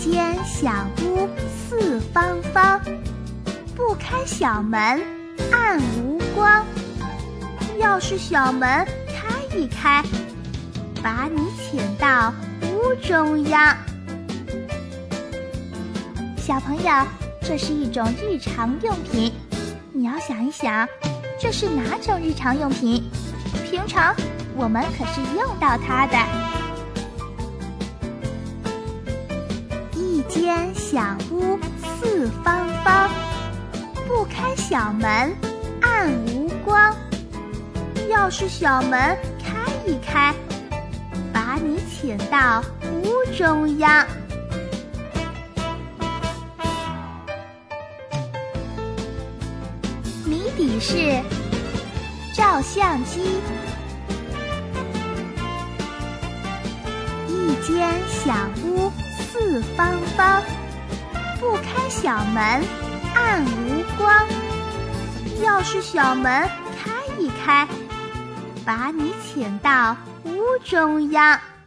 间小屋四方方，不开小门暗无光。要是小门开一开，把你潜到屋中央。小朋友，这是一种日常用品，你要想一想，这是哪种日常用品？平常我们可是用到它的。一间小屋四方方，不开小门暗无光。要是小门开一开，把你潜到屋中央。谜底是照相机。一间小屋四方方，不开小门暗无光。要是小门开一开，把你潜到屋中央。